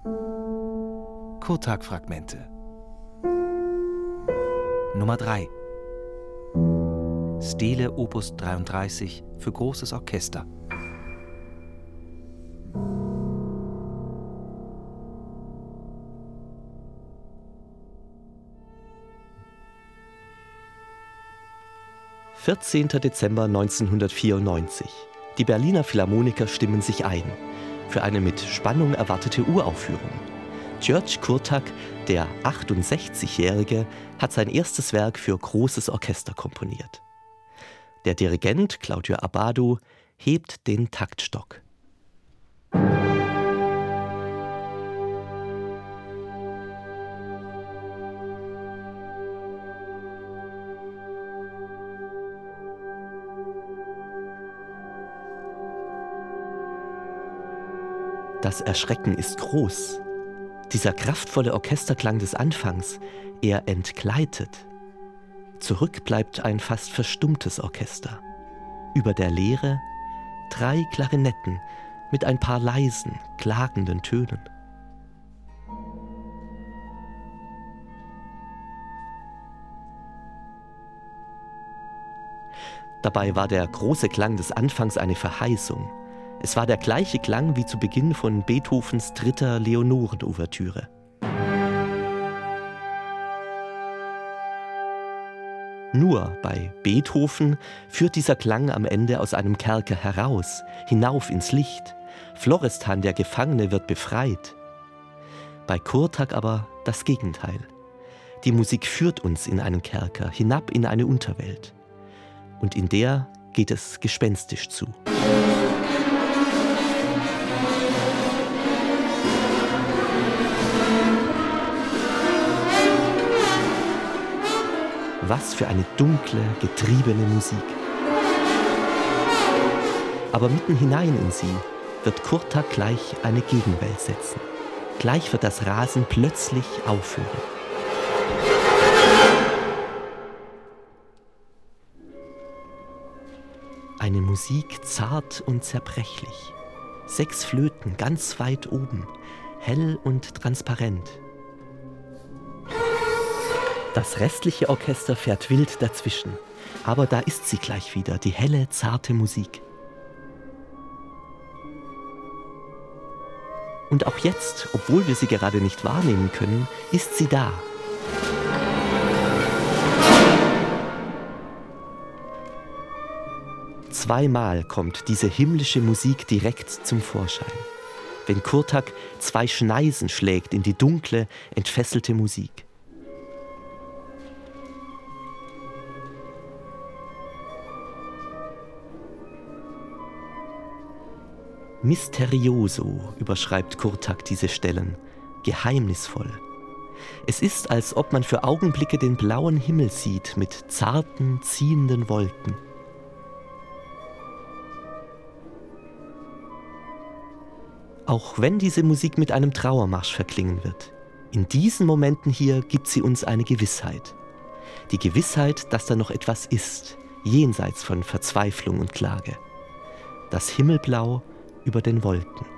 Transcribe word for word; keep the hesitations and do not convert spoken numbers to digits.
Kurtag-Fragmente. Nummer drei. Stele Opus dreiunddreißig für großes Orchester. vierzehnter Dezember neunzehnhundertvierundneunzig. Die Berliner Philharmoniker stimmen sich ein für eine mit Spannung erwartete Uraufführung. György Kurtag, der achtundsechzigjährige, hat sein erstes Werk für großes Orchester komponiert. Der Dirigent Claudio Abbado hebt den Taktstock. Das Erschrecken ist groß. Dieser kraftvolle Orchesterklang des Anfangs, er entgleitet. Zurück bleibt ein fast verstummtes Orchester. Über der Leere drei Klarinetten mit ein paar leisen, klagenden Tönen. Dabei war der große Klang des Anfangs eine Verheißung. Es war der gleiche Klang wie zu Beginn von Beethovens dritter Leonoren-Ouvertüre. Nur bei Beethoven führt dieser Klang am Ende aus einem Kerker heraus, hinauf ins Licht. Florestan, der Gefangene, wird befreit. Bei Kurtag aber das Gegenteil. Die Musik führt uns in einen Kerker, hinab in eine Unterwelt. Und in der geht es gespenstisch zu. Was für eine dunkle, getriebene Musik. Aber mitten hinein in sie wird Kurtag gleich eine Gegenwelt setzen. Gleich wird das Rasen plötzlich aufhören. Eine Musik zart und zerbrechlich. Sechs Flöten ganz weit oben, hell und transparent. Das restliche Orchester fährt wild dazwischen. Aber da ist sie gleich wieder, die helle, zarte Musik. Und auch jetzt, obwohl wir sie gerade nicht wahrnehmen können, ist sie da. Zweimal kommt diese himmlische Musik direkt zum Vorschein. Wenn Kurtag zwei Schneisen schlägt in die dunkle, entfesselte Musik. Misterioso überschreibt Kurtag diese Stellen, geheimnisvoll. Es ist, als ob man für Augenblicke den blauen Himmel sieht mit zarten, ziehenden Wolken. Auch wenn diese Musik mit einem Trauermarsch verklingen wird, in diesen Momenten hier gibt sie uns eine Gewissheit. Die Gewissheit, dass da noch etwas ist, jenseits von Verzweiflung und Klage. Das Himmelblau über den Wolken.